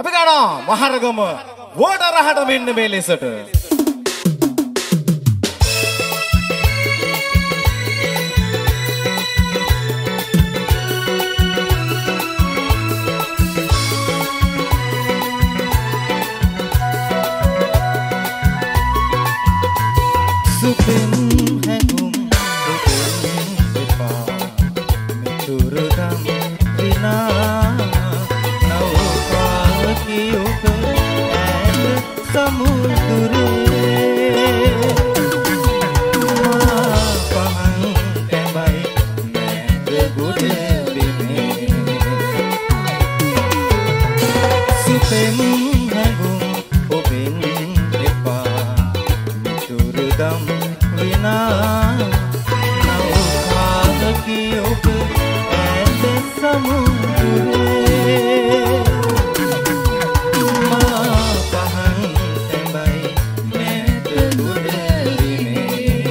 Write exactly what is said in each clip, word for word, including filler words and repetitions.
අපි ගන්නවා මහරගම වෝටරහට මෙන්න මේ ලෙසට. සුපෙන් හැඟුම් සුපෙන් එපා මිතුරුදම් විනා නෞකාවකි ඔබ ඈත සමුදුරේ මා පහන් තැඹයි මෑත ගොඩ බිමේ සුපෙන් හැඟුම් ඔබෙන් එපා මිතුරුදම් විනා නෞකාවකි ඔබ ඈත සමුදුරේ මා පහන් තැඹයි මෑත ගොඩ බිමේ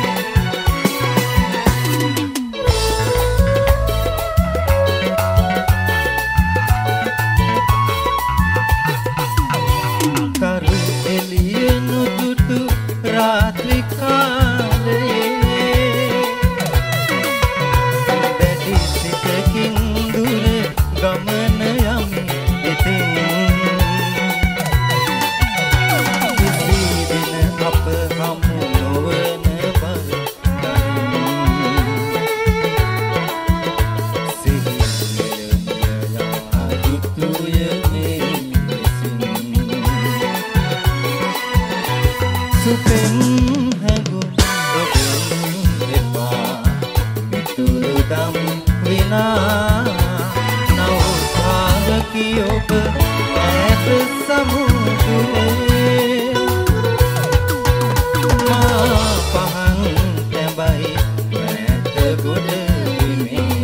කරු එළිය නුදුටු රාත්‍රී කාලේ දැඩි සිතකින් දුර ගමන යමි ඉතින් කිසි දින අප හමු නොවන බව දනිමි සිහිනය යා යුතුය මේ ලෙසින් සුපෙන් හැඟුම් ඔබෙන් එපා මිතුරුදම් විනා නෞකාවකි ඔබ ඈත සමුදුරේ මා පහන් තැඹයි මෑත ගොඩ බිමේ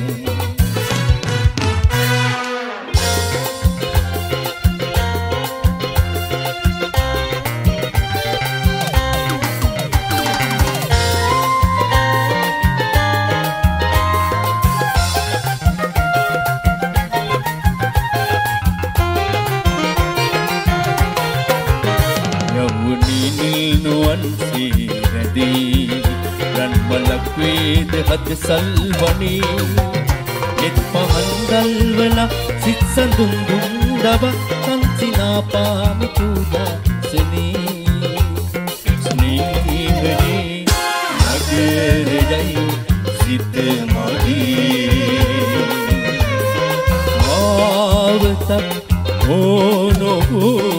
නුවන් සීරදී රන්මලක් වේද හද සල්වනේ එත් පහන්දල් වල සිත් සඳුන් දුන්දව සංසිනා පාම පුදාසනේ ස්නේහනේ නගරයයි සිත මගේ ආවතක් ඕනෝ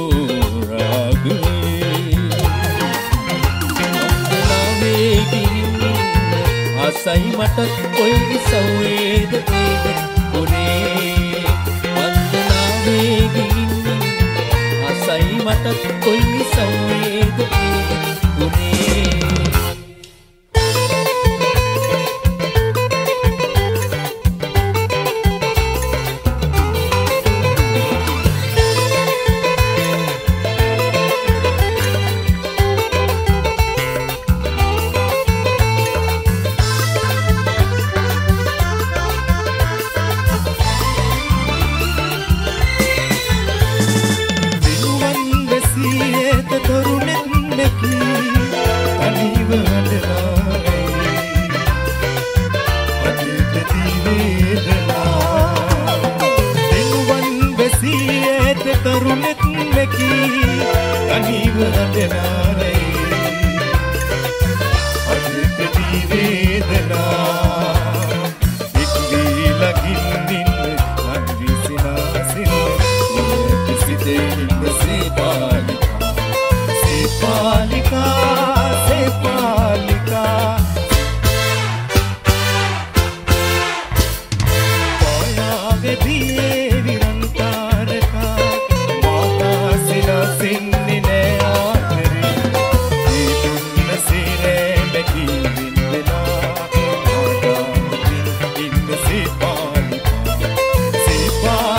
ආසයි මට කොයි සවේද වේද උනේ වන්දනාවේ ගින්නේ ආසයි මට කොයි සවේද වේද උනේ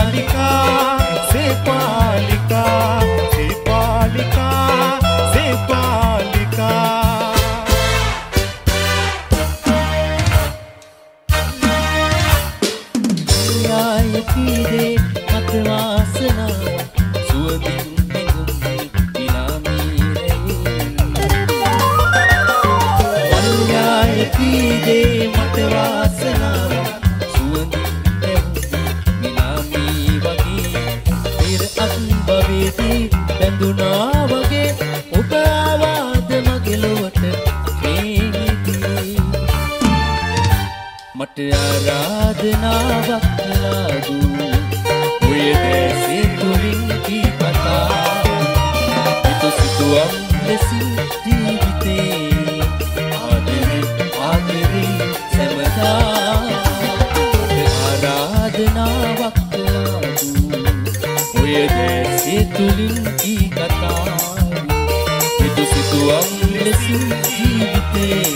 Sepalika, sepalika, sepalika. දේ මට වාසනාවක් සුවඳින් ඇහුණු මිලාමී වගේ පෙර අත් භවයේදී බැඳුනා වගේ ඔබ ආවාද මගේ ලොවට මේ මට ආරාධනාවක් කළාදු ඔය දැසේ තුලින් කී කතා හිත සිතුවම් ලෙසින් ජීවිතේ ආදරේ ආදරේ සමතා මට ආරාධනාවක් කළාදු ඔය දැසේ තුලින් කී කතා හිත සිතුවම් ලෙසින් ජීවිතේ